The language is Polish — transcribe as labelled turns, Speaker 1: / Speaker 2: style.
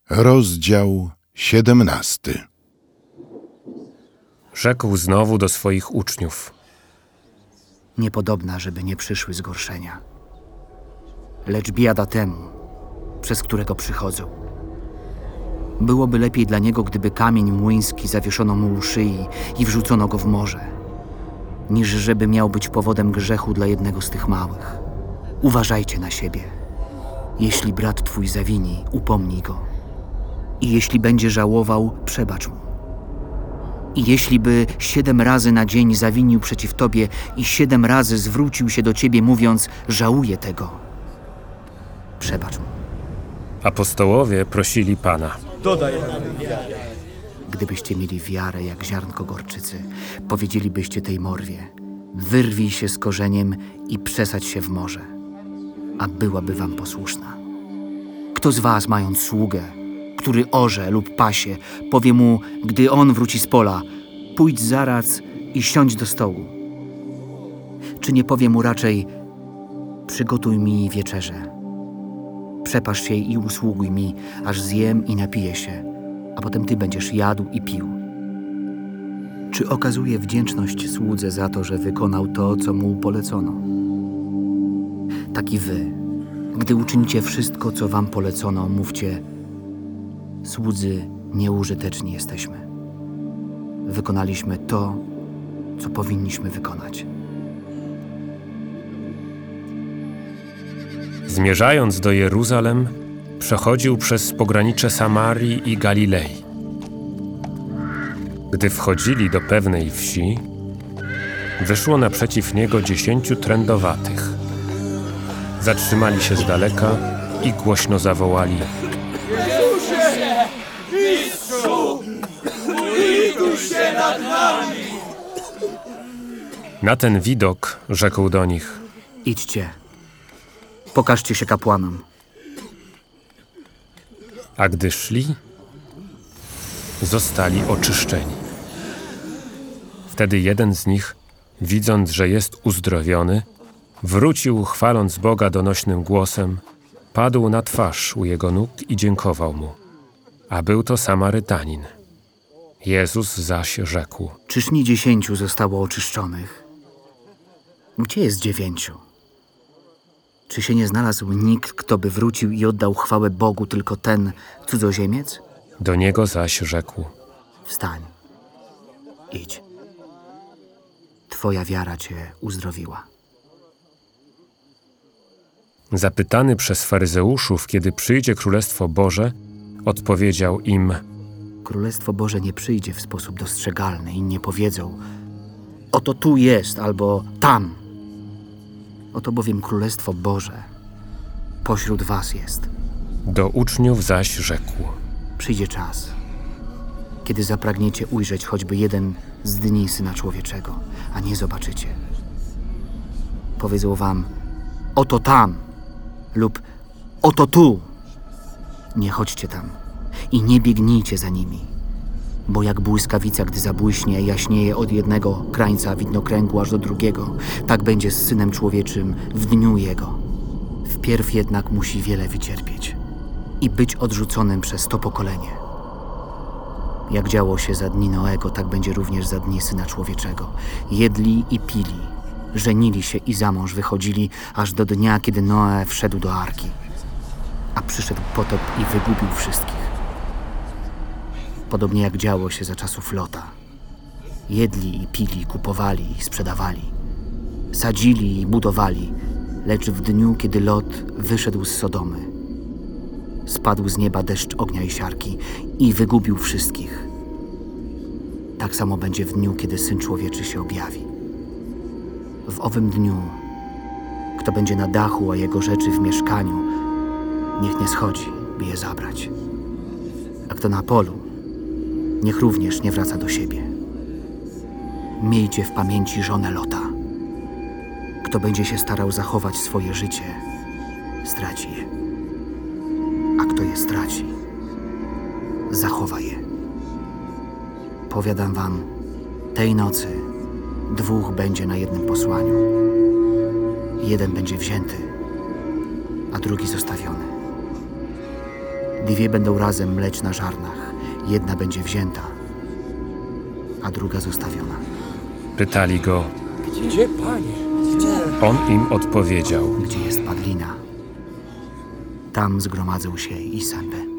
Speaker 1: Rozdział 17.
Speaker 2: Rzekł znowu do swoich uczniów:
Speaker 3: Niepodobna, żeby nie przyszły zgorszenia. Lecz biada temu, przez którego przychodzą. Byłoby lepiej dla niego, gdyby kamień młyński zawieszono mu u szyi i wrzucono go w morze, niż żeby miał być powodem grzechu dla jednego z tych małych. Uważajcie na siebie. Jeśli brat twój zawini, upomnij go. I jeśli będzie żałował, przebacz mu. I jeśli by 7 razy na dzień zawinił przeciw tobie i 7 razy zwrócił się do ciebie, mówiąc: żałuję tego, przebacz mu.
Speaker 2: Apostołowie prosili Pana:
Speaker 3: Gdybyście mieli wiarę jak ziarnko gorczycy, powiedzielibyście tej morwie: wyrwij się z korzeniem i przesadź się w morze, a byłaby wam posłuszna. Kto z was, mając sługę, który orze lub pasie, powie mu, gdy on wróci z pola: pójdź zaraz i siądź do stołu? Czy nie powie mu raczej: przygotuj mi wieczerzę, przepasz się i usługuj mi, aż zjem i napiję się, a potem ty będziesz jadł i pił? Czy okazuje wdzięczność słudze za to, że wykonał to, co mu polecono? Tak i wy, gdy uczynicie wszystko, co wam polecono, mówcie: słudzy nieużyteczni jesteśmy. Wykonaliśmy to, co powinniśmy wykonać.
Speaker 2: Zmierzając do Jeruzalem, przechodził przez pogranicze Samarii i Galilei. Gdy wchodzili do pewnej wsi, wyszło naprzeciw niego 10 trędowatych. Zatrzymali się z daleka i głośno zawołali:
Speaker 4: Mistrzu, ulituj się nad nami!
Speaker 2: Na ten widok rzekł do nich:
Speaker 3: Idźcie, pokażcie się kapłanom.
Speaker 2: a gdy szli, zostali oczyszczeni. Wtedy jeden z nich, widząc, że jest uzdrowiony, wrócił, chwaląc Boga donośnym głosem, padł na twarz u jego nóg i dziękował mu. A był to Samarytanin. Jezus zaś rzekł:
Speaker 3: Czyż nie 10 zostało oczyszczonych? Gdzie jest 9? Czy się nie znalazł nikt, kto by wrócił i oddał chwałę Bogu, tylko ten cudzoziemiec?
Speaker 2: Do niego zaś rzekł:
Speaker 3: Wstań, idź. Twoja wiara cię uzdrowiła.
Speaker 2: Zapytany przez faryzeuszów, kiedy przyjdzie Królestwo Boże, odpowiedział im:
Speaker 3: Królestwo Boże nie przyjdzie w sposób dostrzegalny i nie powiedzą: oto tu jest albo tam. Oto bowiem Królestwo Boże pośród was jest.
Speaker 2: Do uczniów zaś rzekł:
Speaker 3: Przyjdzie czas, kiedy zapragniecie ujrzeć choćby jeden z dni Syna Człowieczego, a nie zobaczycie. Powiedzą wam: oto tam lub oto tu. Nie chodźcie tam i nie biegnijcie za nimi, bo jak błyskawica, gdy zabłyśnie, jaśnieje od jednego krańca widnokręgu aż do drugiego, tak będzie z Synem Człowieczym w dniu Jego. Wpierw jednak musi wiele wycierpieć i być odrzuconym przez to pokolenie. Jak działo się za dni Noego, tak będzie również za dni Syna Człowieczego. Jedli i pili, żenili się i za mąż wychodzili, aż do dnia, kiedy Noe wszedł do arki. A przyszedł potop i wygubił wszystkich. Podobnie jak działo się za czasów Lota. Jedli i pili, kupowali i sprzedawali. Sadzili i budowali, lecz w dniu, kiedy Lot wyszedł z Sodomy, spadł z nieba deszcz ognia i siarki i wygubił wszystkich. Tak samo będzie w dniu, kiedy Syn Człowieczy się objawi. W owym dniu, kto będzie na dachu, a jego rzeczy w mieszkaniu, niech nie schodzi, by je zabrać. A kto na polu, niech również nie wraca do siebie. Miejcie w pamięci żonę Lota. Kto będzie się starał zachować swoje życie, straci je. A kto je straci, zachowa je. Powiadam wam, tej nocy 2 będzie na jednym posłaniu. Jeden będzie wzięty, a drugi zostawiony. Dwie będą razem mleć na żarnach. Jedna będzie wzięta, a druga zostawiona.
Speaker 2: Pytali go.
Speaker 4: Gdzie, Panie?
Speaker 2: On im odpowiedział.
Speaker 3: Gdzie jest padlina, tam zgromadzą się i sępy.